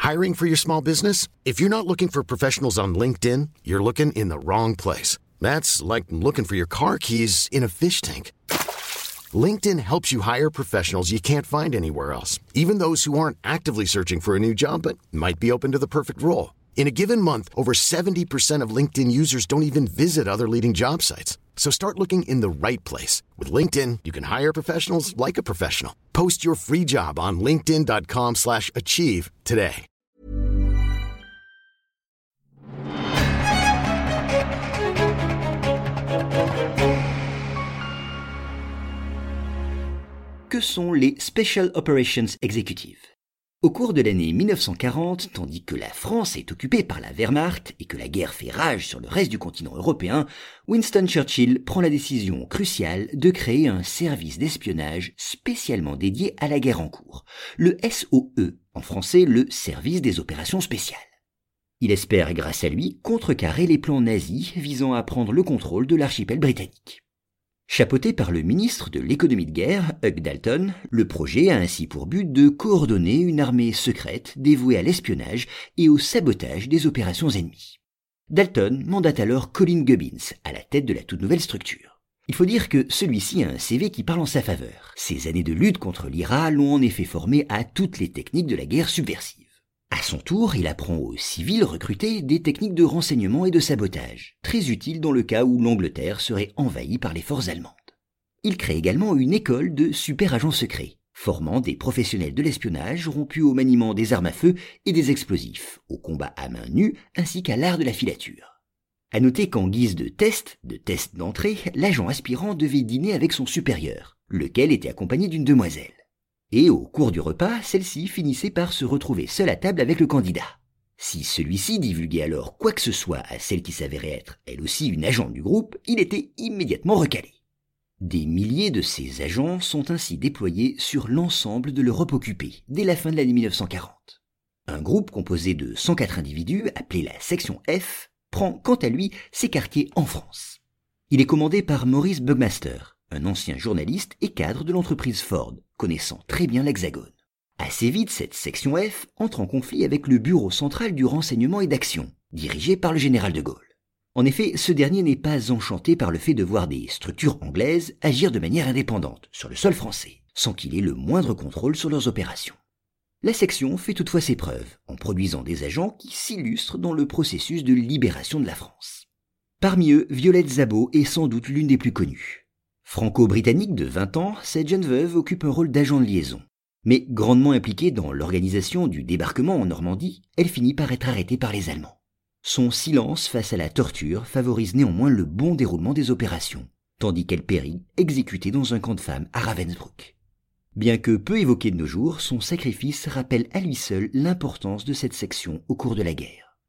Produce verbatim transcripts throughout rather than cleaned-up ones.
Hiring for your small business? If you're not looking for professionals on LinkedIn, you're looking in the wrong place. That's like looking for your car keys in a fish tank. LinkedIn helps you hire professionals you can't find anywhere else, even those who aren't actively searching for a new job but might be open to the perfect role. In a given month, over seventy percent of LinkedIn users don't even visit other leading job sites. So start looking in the right place. With LinkedIn, you can hire professionals like a professional. Post your free job on linkedin dot com slash achieve today. Que sont les Special Operations Executives ? Au cours de l'année mille neuf cent quarante, tandis que la France est occupée par la Wehrmacht et que la guerre fait rage sur le reste du continent européen, Winston Churchill prend la décision cruciale de créer un service d'espionnage spécialement dédié à la guerre en cours, le S O E, en français le Service des Opérations Spéciales. Il espère grâce à lui contrecarrer les plans nazis visant à prendre le contrôle de l'archipel britannique. Chapeauté par le ministre de l'économie de guerre, Hugh Dalton, le projet a ainsi pour but de coordonner une armée secrète dévouée à l'espionnage et au sabotage des opérations ennemies. Dalton mandate alors Colin Gubbins à la tête de la toute nouvelle structure. Il faut dire que celui-ci a un C V qui parle en sa faveur. Ses années de lutte contre l'I R A l'ont en effet formé à toutes les techniques de la guerre subversive. À son tour, il apprend aux civils recrutés des techniques de renseignement et de sabotage, très utiles dans le cas où l'Angleterre serait envahie par les forces allemandes. Il crée également une école de super agents secrets, formant des professionnels de l'espionnage rompus au maniement des armes à feu et des explosifs, au combat à main nue ainsi qu'à l'art de la filature. À noter qu'en guise de test, de test d'entrée, l'agent aspirant devait dîner avec son supérieur, lequel était accompagné d'une demoiselle. Et au cours du repas, celle-ci finissait par se retrouver seule à table avec le candidat. Si celui-ci divulguait alors quoi que ce soit à celle qui s'avérait être, elle aussi, une agente du groupe, il était immédiatement recalé. Des milliers de ces agents sont ainsi déployés sur l'ensemble de l'Europe occupée, dès la fin de l'année mille neuf cent quarante. Un groupe composé de cent quatre individus, appelé la section F, prend quant à lui ses quartiers en France. Il est commandé par Maurice Bugmaster, un ancien journaliste et cadre de l'entreprise Ford, connaissant très bien l'Hexagone. Assez vite, cette section F entre en conflit avec le Bureau central du renseignement et d'action, dirigé par le général de Gaulle. En effet, ce dernier n'est pas enchanté par le fait de voir des structures anglaises agir de manière indépendante sur le sol français, sans qu'il ait le moindre contrôle sur leurs opérations. La section fait toutefois ses preuves, en produisant des agents qui s'illustrent dans le processus de libération de la France. Parmi eux, Violette Szabó est sans doute l'une des plus connues. Franco-britannique de vingt ans, cette jeune veuve occupe un rôle d'agent de liaison. Mais grandement impliquée dans l'organisation du débarquement en Normandie, elle finit par être arrêtée par les Allemands. Son silence face à la torture favorise néanmoins le bon déroulement des opérations, tandis qu'elle périt, exécutée dans un camp de femmes à Ravensbrück. Bien que peu évoqué de nos jours, son sacrifice rappelle à lui seul l'importance de cette section au cours de la guerre.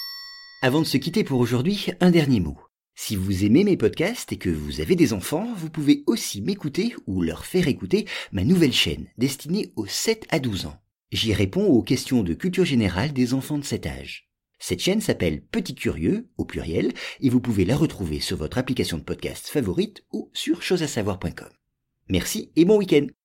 Avant de se quitter pour aujourd'hui, un dernier mot. Si vous aimez mes podcasts et que vous avez des enfants, vous pouvez aussi m'écouter ou leur faire écouter ma nouvelle chaîne destinée aux sept à douze ans. J'y réponds aux questions de culture générale des enfants de cet âge. Cette chaîne s'appelle Petit Curieux, au pluriel, et vous pouvez la retrouver sur votre application de podcast favorite ou sur chose à savoir point com. Merci et bon week-end.